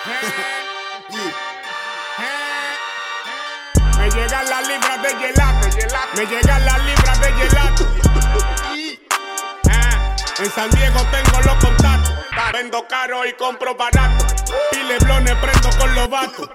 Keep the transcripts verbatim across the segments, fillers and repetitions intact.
Me llegan las libras de gelato, me llegan las libras de gelato. En San Diego tengo los contactos, vendo caro y compro barato. Pileblones prendo con los vatos.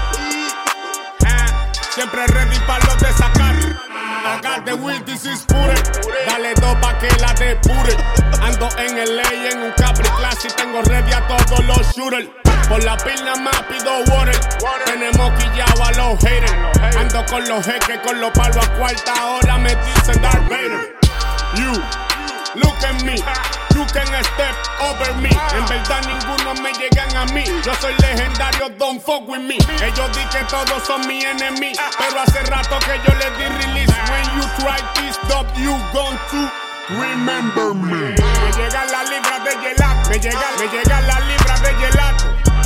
Siempre ready para los de sacar. I got the will, this is pure. Dale dos pa' que la depure. Ando en el A y en un Capri Class y tengo ready a todos los shooters. Por la pila más pido water. Tenemos quillao a los haters. Ando con los jeques, con los palos a cuarta hora me dicen Darth Vader. You, look at me. You can step over me. En verdad ninguno me llegan a mí. Yo soy legendario, don't fuck with me. Ellos di que todos son mi enemy, pero hace rato que yo les di release. When you try this dub, you gon' to remember me. Me llegan las libras de gelato. Me llegan, me llegan las libras de gelato.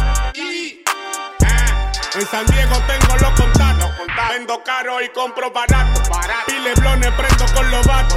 En San Diego tengo los contactos. Vendo caro y compro barato. Pileblones prendo con los vatos.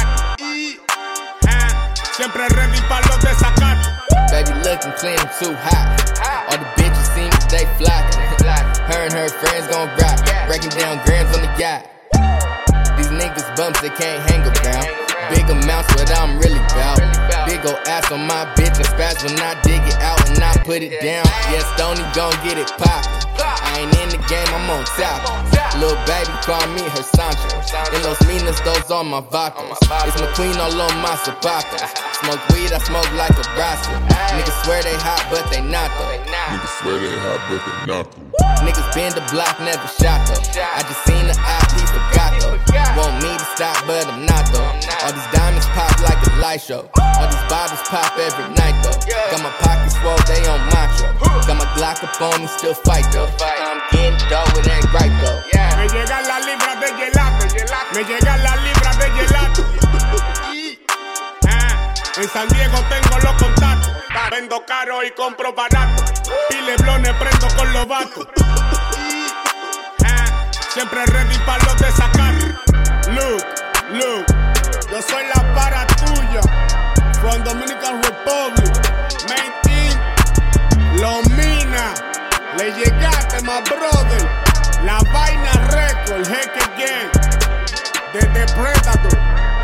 Siempre ready pa' los de sacar. Baby looking clean, I'm too hot. All the bitches see me, they flockin'. Her and her friends gon' rock. Breaking down grams on the yacht. These niggas bumps, they can't hang around. Big amounts, what I'm really bout. Big ol' ass on my bitch and spaz when I dig it out and I put it down. Yeah, Stoney gon' get it poppin'. I ain't in the game, I'm on top. Lil' baby call me her Sancho. En los minas, those are my vodkas. It's McQueen all on my zapatos. Smoke weed, I smoke like a brasso. Niggas swear they hot, but they not though. Niggas swear they hot, but they not though. Niggas bend the block, never shot though. I just seen the eye, he forgot though. Want me to stop, but I'm not though. All these diamonds pop like a light show. All these bottles pop every night though. Got my pockets swole, they on macho. Got my Glock up on me, still fight though. I'm getting dough, it ain't right though. Me llegan las libras de gelato. Me llegan las libras de gelato. En San Diego tengo los contactos. Vendo caro y compro barato. Pileblones prendo con los vatos. Siempre ready pa' los de sacar. Look, look, yo soy la para tuya. From Dominican Republic. Main team, Los Mina. Le llegaste, my brother. La vaina record, Heque Gang. Desde Predator.